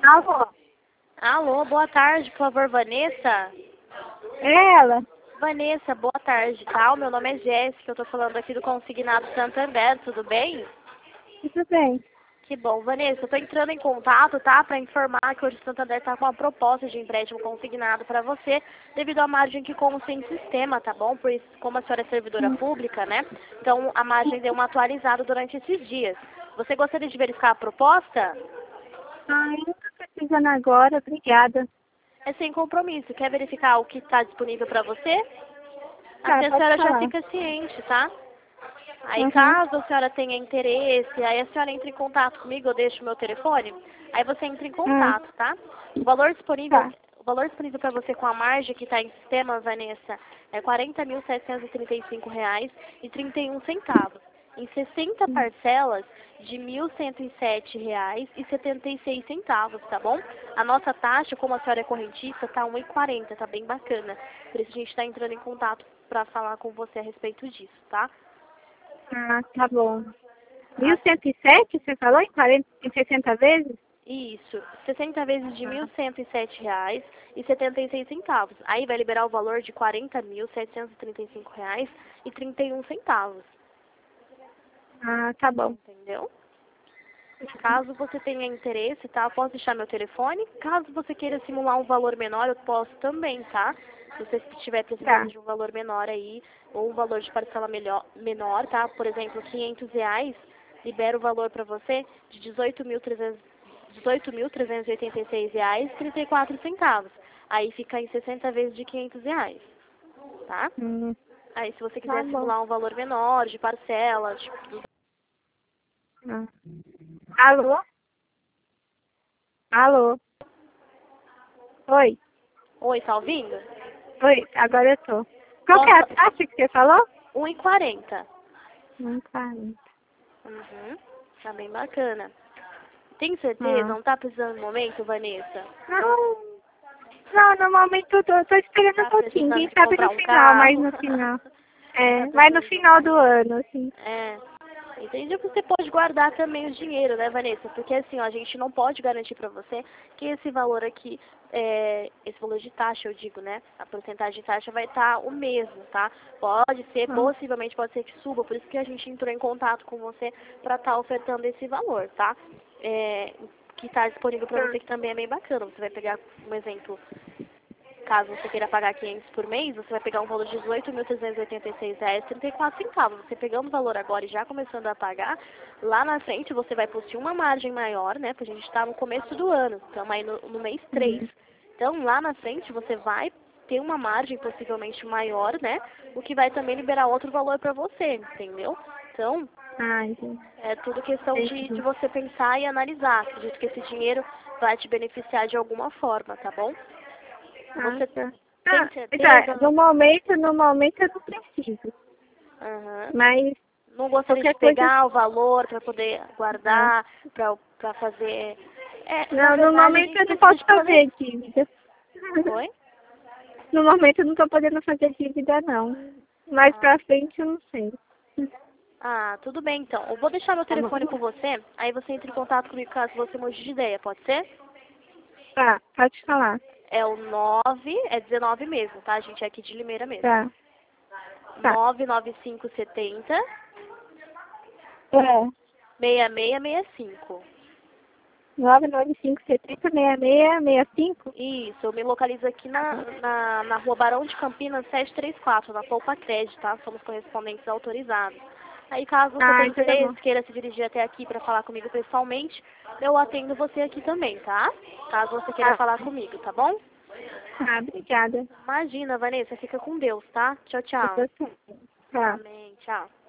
Alô? Alô, boa tarde, por favor, Vanessa? É ela? Vanessa, boa tarde, tá? O meu nome é Jéssica, eu tô falando aqui do Consignado Santander, tudo bem? Tudo bem. Que bom, Vanessa, eu tô entrando em contato, tá? Pra informar que hoje o Santander tá com uma proposta de empréstimo consignado pra você, devido à margem que consta em sistema, tá bom? Pois, como a senhora é servidora pública, né? Então, a margem deu uma atualizada durante esses dias. Você gostaria de verificar a proposta? Ah, eu não tô precisando agora, obrigada. É sem compromisso. Quer verificar o que está disponível para você? Tá, Assim a pode senhora já falar. fica ciente, tá? Aí Uhum. caso a senhora tenha interesse, aí a senhora entra em contato comigo, eu deixo o meu telefone, aí você entra em contato, tá? O valor disponível, Tá. o valor disponível para você com a margem que está em sistema, Vanessa, é R$ 40.735,31. Em 60 parcelas de R$ 1.107,76, tá bom? A nossa taxa, como a senhora é correntista, tá 1,40, tá bem bacana. Por isso a gente está entrando em contato para falar com você a respeito disso, tá? Ah, tá bom. 1.107, você falou? Em 60 vezes? Isso, 60 vezes de R$ Ah, 1.107,76. Aí vai liberar o valor de R$ 40.735,31. tá bom. Entendeu? Caso você tenha interesse, tá? Eu posso deixar meu telefone. Caso você queira simular um valor menor, eu posso também, tá? Se você estiver precisando Tá. de um valor menor aí, ou um valor de parcela menor, tá? Por exemplo, R$ 500, libera o valor para você de R$ 18.386,34. Aí fica em 60 vezes de R$ 500, tá? Hum, Aí se você tá quiser bom. simular um valor menor de parcela, tipo... Ah. Alô? Alô? Oi? Oi, tá ouvindo? Oi, agora eu tô. Qual que é a Posso... taxa que você falou? 1,40. 1,40. Uhum. Tá bem bacana. Tem certeza? Ah. Não tá precisando no momento, Vanessa? Não, não, normalmente eu tô esperando um Tá pouquinho. precisando Quem de sabe no comprar um final, mais carro? no final. Tá É, mais no precisando de um final do carrinho? ano, assim. É. Entendi que você pode guardar também o dinheiro, né, Vanessa? Porque assim, ó, a gente não pode garantir pra você que esse valor aqui, esse valor de taxa, eu digo, né? A porcentagem de taxa vai estar o mesmo, tá? Pode ser, Ah, possivelmente pode ser que suba, por isso que a gente entrou em contato com você pra estar ofertando esse valor, tá? Que está disponível pra tá. você, que também é bem bacana. Você vai pegar um exemplo. Caso você queira pagar 500 por mês, você vai pegar um valor de R$ 18.386,34. Você pegando o valor agora e já começando a pagar, lá na frente você vai possuir uma margem maior, né? Porque a gente está no começo do ano, estamos aí no mês 3. Uhum. Então, lá na frente você vai ter uma margem possivelmente maior, né? O que vai também liberar outro valor para você, entendeu? Então, Ah, entendi. é tudo questão de Entendi. você pensar e analisar. Acredito que esse dinheiro vai te beneficiar de alguma forma, tá bom? Ah, Você tá. tem Ah, tá. certeza? No momento eu não preciso. Aham. Mas Não gostaria de qualquer coisa. pegar o valor para poder Ah, guardar, para fazer. Na não, no verdade a momento gente eu não precisa posso de fazer planejar. dívida. Oi? No momento eu não tô podendo fazer dívida, não. Mais Ah, pra frente eu não sei. tudo bem então. Eu vou deixar meu Tá bom? telefone com você, aí você entra em contato comigo caso você mude de ideia, pode ser? Tá, pode falar. É o 9, é 19 mesmo, tá? A gente é aqui de Limeira mesmo. Tá, tá. 99570 É. 6665. 995706665. Isso, eu me localizo aqui na rua Barão de Campinas 734, na Poupa Crédito, tá? Somos correspondentes autorizados. Aí, caso você Ah, tenha então tá bom. interesse, queira se dirigir até aqui para falar comigo pessoalmente, eu atendo você aqui também, tá? Caso você queira Tá, falar comigo, tá bom? tá, obrigada. Imagina, Vanessa, fica com Deus, tá? Tchau, tchau. Eu tô. Tá. Amém, tchau.